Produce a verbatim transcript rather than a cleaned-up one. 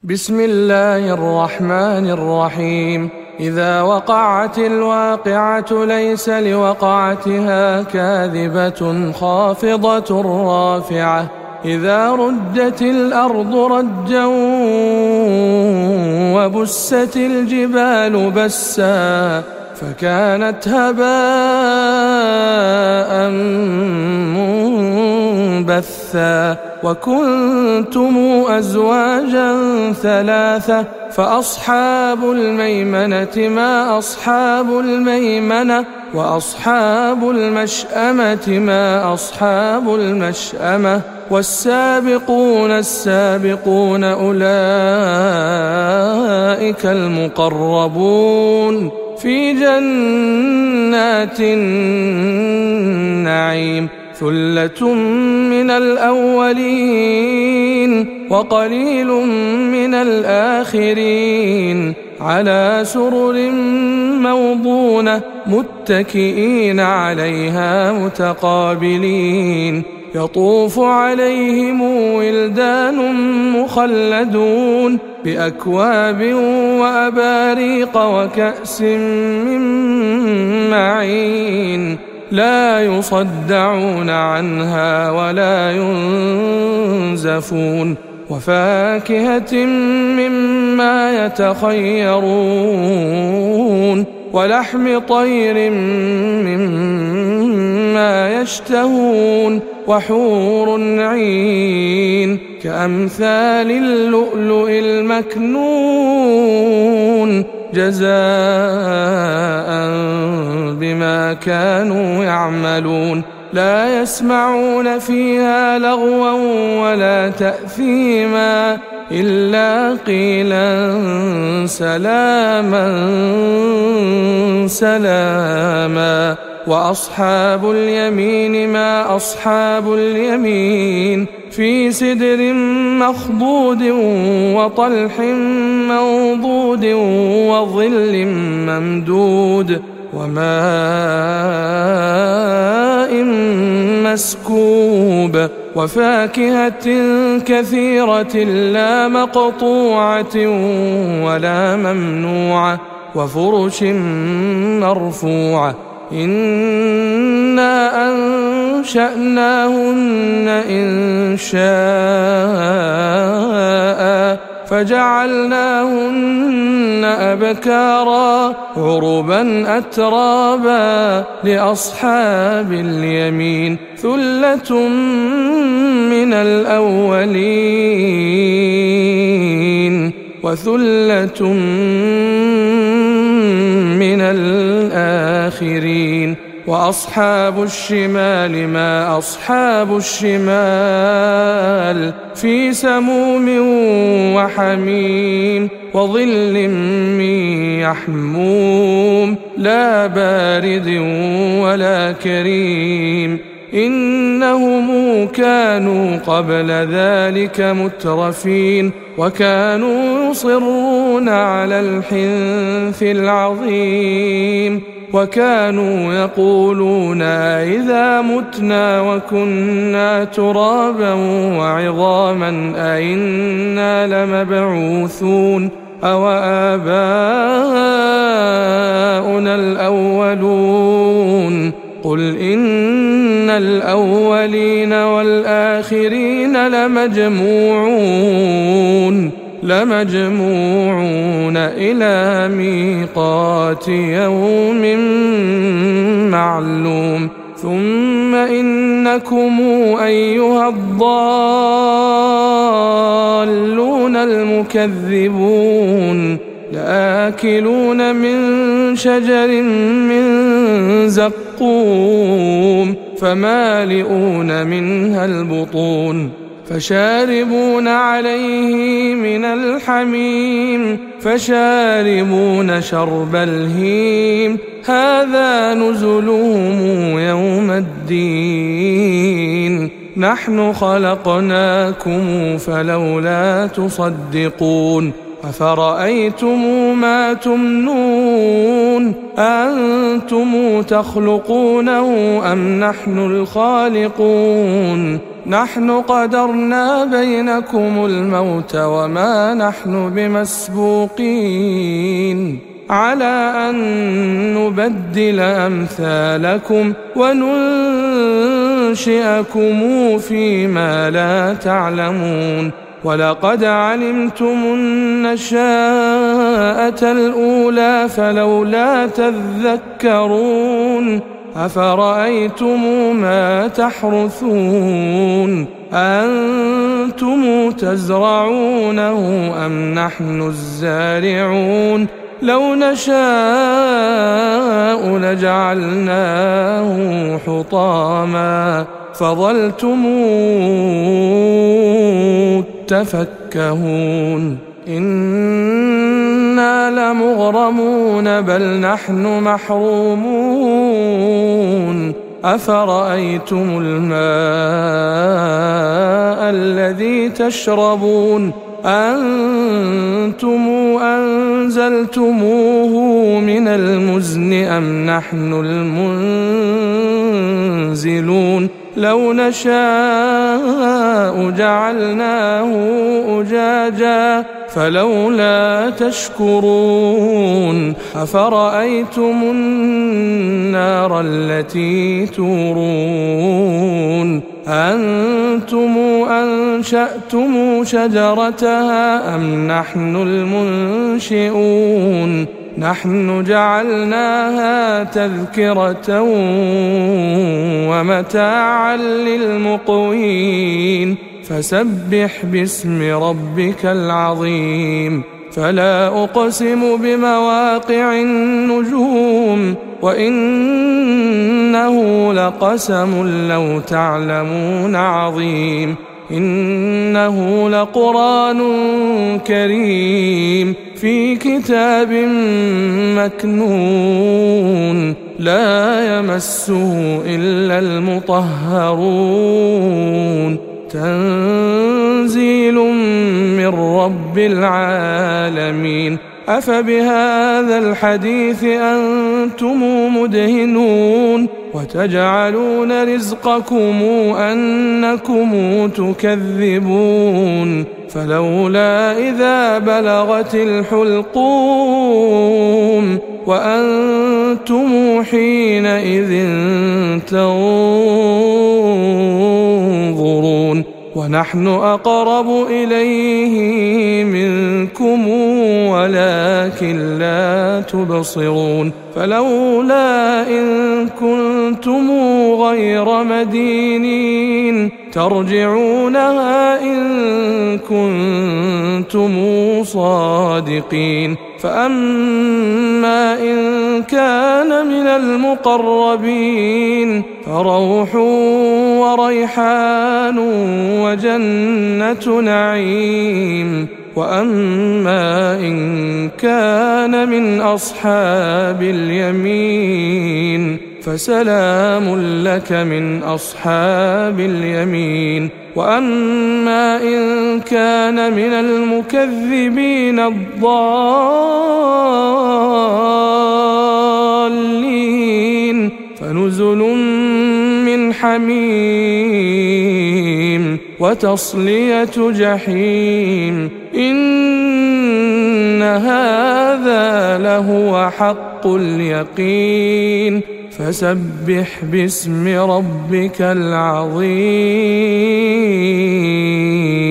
بسم الله الرحمن الرحيم. إذا وقعت الواقعة ليس لوقعتها كاذبة خافضة رافعة. إذا رجت الأرض رجا وبست الجبال بسا فكانت هباء منبثا وكنتم أزواجا ثلاثة فأصحاب الميمنة ما أصحاب الميمنة وأصحاب المشأمة ما أصحاب المشأمة والسابقون السابقون أولئك المقربون في جنات النعيم. ثلة من الأولين وقليل من الآخرين على سرر موضونة متكئين عليها متقابلين. يطوف عليهم ولدان مخلدون بأكواب وأباريق وكأس من معين لا يصدعون عنها ولا ينزفون. وفاكهة مما يتخيرون ولحم طير مما يشتهون وحور عين كأمثال اللؤلؤ المكنون جزاء بما كانوا يعملون. لا يسمعون فيها لغوا ولا تأثيما إلا قيلا سلاما سلاما. وأصحاب اليمين ما أصحاب اليمين في سدر مخضود وطلح منضود وظل ممدود وماء مسكوب وفاكهة كثيرة لا مقطوعة ولا ممنوعة وفرش مرفوعة. إنا أنشأناهن إنشاء فجعلناهن أبكارا عربا أترابا لأصحاب اليمين. ثلة من الأولين وثلة من الآخرين. وأصحاب الشمال ما أصحاب الشمال في سموم وحميم وظل من يحموم لا بارد ولا كريم. إنهم كانوا قبل ذلك مترفين وكانوا يصرون على الحنث العظيم وكانوا يقولون إذا متنا وكنا ترابا وعظاما أئنا لمبعوثون أو آباؤنا الأولون. قل إن الأولين والآخرين لمجموعون لمجموعون إلى ميقات يوم معلوم. ثم إنكم أيها الضالون المكذبون لآكلون من شجر من زقوم فمالئون منها البطون فشاربون عليه من الحميم فشاربون شرب الهيم. هذا نزلهم يوم الدين. نحن خلقناكم فلولا تصدقون. أفرأيتم ما تمنون أنتم تخلقونه أم نحن الخالقون نحن قدرنا بينكم الموت وما نحن بمسبوقين على أن نبدل أمثالكم وننشئكم فيما لا تعلمون ولقد علمتم النشاءة الأولى فلولا تذكرون أفرأيتم ما تحرثون أنتم تزرعونه أم نحن الزارعون لو نشاء لجعلناه حطاما فظلتم تفكهون إنا لمغرمون بل نحن محرومون أفرأيتم الماء الذي تشربون أنتم أنزلتموه من المزن أم نحن المنزلون لو نشاء جعلناه أجاجا فلولا تشكرون أفرأيتم النار التي تورون أنتم أنشأتم شجرتها أم نحن المنشئون نحن جعلناها تذكرة ومتاعا للمقوين فسبح باسم ربك العظيم فلا أقسم بمواقع النجوم وإنه لقسم لو تعلمون عظيم إنه لقرآن كريم في كتاب مكنون لا يمسه إلا المطهرون تنزيل من رب العالمين أفبهذا الحديث أنتم مدهنون وتجعلون رزقكم أنكم تكذبون فلولا إذا بلغت الحلقوم وأنتم حينئذ تنظرون ونحن أقرب إليه منكم ولكن لا تبصرون فلولا إن كنتم غير مدينين ترجعونها إن كنتم صادقين فأما إن كان من المقربين فروح وريحان وجنة نعيم وأما إن كان من أصحاب اليمين فسلام لك من أصحاب اليمين وأما إن كان من المكذبين الضالين فنزل من حميم وتصلية جحيم إن هذا لهو حق اليقين فسبح باسم ربك العظيم.